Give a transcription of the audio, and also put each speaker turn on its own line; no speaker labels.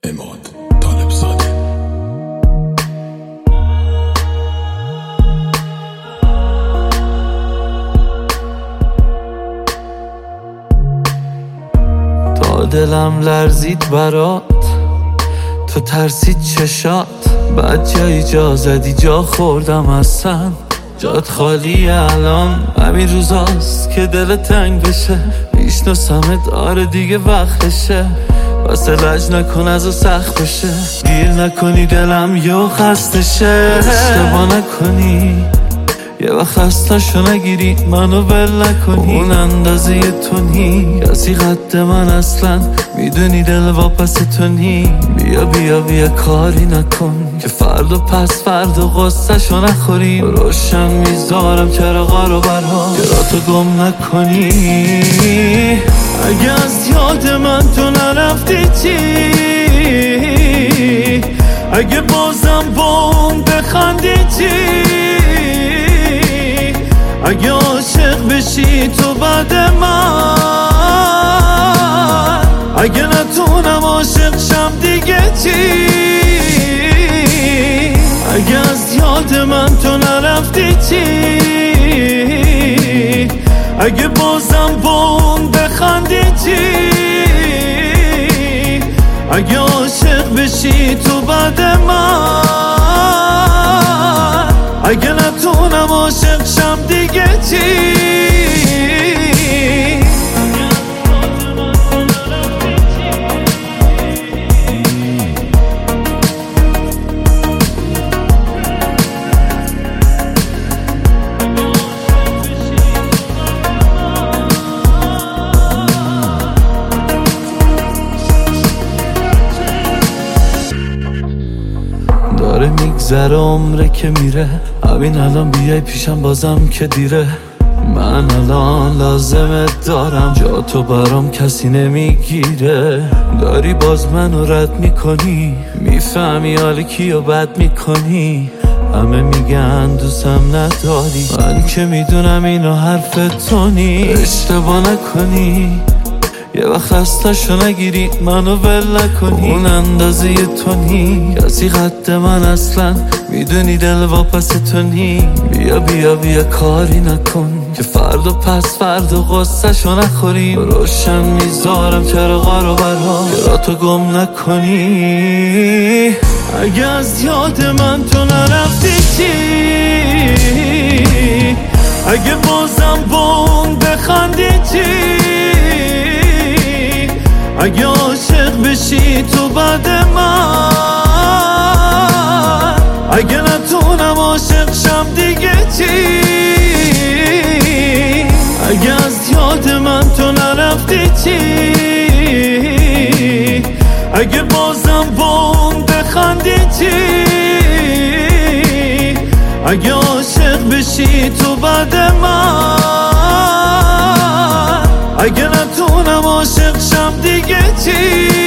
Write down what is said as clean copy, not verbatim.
عماد طالبزاده.
تا دلم لرزید برات، تو ترسید چشات، بعد جایی جا زدی جا خوردم اصلا جات خالی. الان همین روزاست که دل تنگ بشه، میشناسمت آره دیگه وقتشه، واسه لج نکن از سخت بشه، گیر نکنی دلم یه خستشه. اشتباه نکنی یه وقت خستشو نگیری، منو ول نکنی، اون اندازه تو نی کسی قد من اصلا، میدونی دل واپس تو نی. بیا بیا بیا کاری نکن که فردا پس فردا غصه شو نخوریم، روشن میذارم چراغا رو برها که را تو گم نکنی. اگه از یاد من تو نرفتی چی، اگه بازم با اون بخندی چی، اگه عاشق بشی تو بعد من، اگه نتونم عاشق شم دیگه چی، اگه از یاد من تو نرفتی چی، اگه بازم با اون بخندی چی، اگه عاشق بشی تو بعد من، اگه نتونم عاشق شم دیگه چی. داره میگذره عمره که میره، همین الان بیای پیشم بازم که دیره. من الان لازمت دارم، جا تو برام کسی نمیگیره، داری باز منو رد میکنی، میفهمی حال کیو بد میکنی، همه میگن دوستم نداری، من که میدونم اینو حرف تو نی. اشتباه نکنی یه وقت خستشو نگیری، منو ول نکنی، اون اندازه تو نی کسی قد من اصلا، میدونی دل واپس تو نی. بیا بیا بیا کاری نکن که فردا پس فردا غصه شو نخوریم، روشن میذارم چراغا رو برها که را تو گم نکنی. اگه از یاد من تو نرفتی چی، اگه بازم با اون بخندی چی، اگه عاشق بشی تو بعد من، اگه نتونم عاشق شم دیگه چی، اگه از یاد من تو نرفتی چی، اگه بازم با اون بخندی چی، اگه عاشق بشی تو بعد من، اگه نتونم عاشق شم دیگه چی.